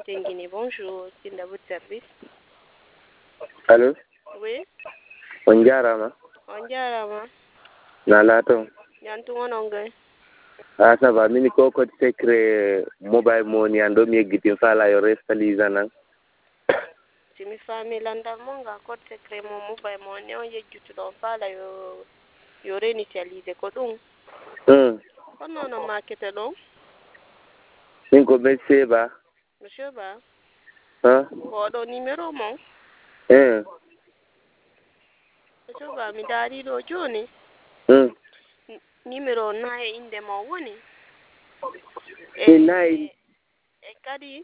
Tenguini, bonjour, Tinda votre service. Allô? Oui, On jarama. on jarama. Na lato. Yantu ngononge. Ah ça va, mini ko code secret mobile money ando mi egitin fala yo restaliza nan. Timi famille landal monga code secret mo mobile mo ne on yejjutu don fala yo réinitialiser ko dum. Kono no market don. Min ko monsieur ba. Monsieur Ba. Ko do numéro mo. Monsieur Ba mi dari do joni. Numéro na e inde mo woni. Nayi. E kadi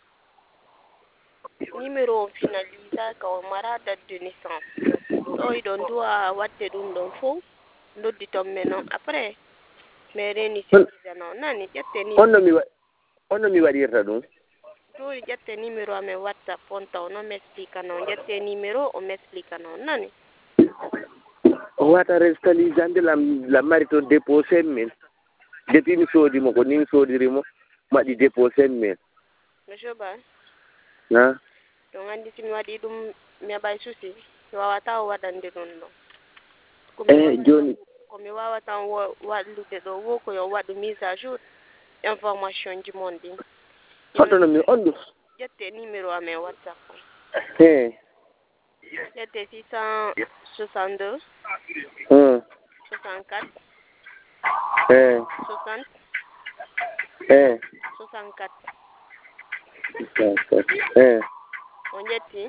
numéro finalisa ka o mara date de naissance. So idon doit watte dum don fo loddi tom menon après mais réinitialiser non nani jette ni Onno mi wadirta dum. to jette numéro ame WhatsApp on taw no m'explique non jette numéro o m'explique non nani O wata restalizande la marito déposé min. Depuis mi sodi mo ko ni mi sodiri mo madi déposé min. Monsieur Ba Na. donc andi simi wadi dum mi bay souci wawata o wadande non no joni ko mi wawata walude do wo ko yo wadu mise à jour information ji mondi hotono mi ondu jette numéro ame WhatsApp jette 662 64 60 64 on jetti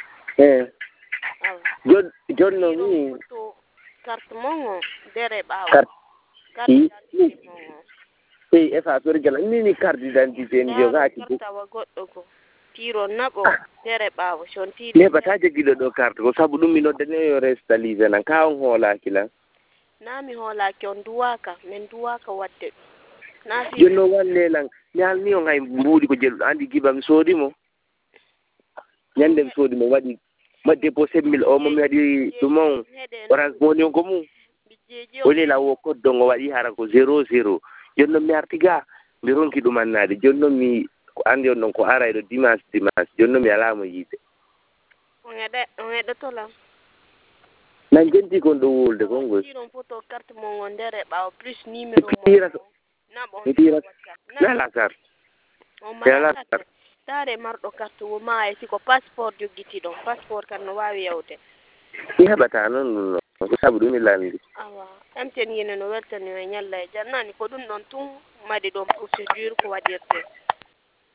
jonno mi to carte mongo dere bawo carte mongo efa sori gala ni carte d'identité ndi gaati carte wa goddo ko tiro nabo dere bawo son tiri ne bata jegido do carte ko sabu dum mi noddane yo restalize nan ka on hola kila na mi hola ki on duwaka men duwaka wadde na fi jonno walle lan nyal ni on hay mbudi ko jelu andi gibam sodi mo nyande mi sodi mo wadi ma déposé 1000 o mo mi wadi dum on orange money ko mu woni la wo ko dongo wadi hara ko 00 jonno mi artiga mi ronki dum annade jonno mi ko andi on non ko ara do dimanche jonno mi ala mo yide on ede to la nan jenti kon do wolde kon gol tiron photo carte mo ngondere bawo plus numéro mo na bon na la carte on mara carte tare mardo carte wo ma e siko passeport jogiti don passeport kan no wawi yawde bata non ko sabu dum landi awa amten yene no weltani e nyalla e jannani ko dum non tun madi don procédure ko wadirte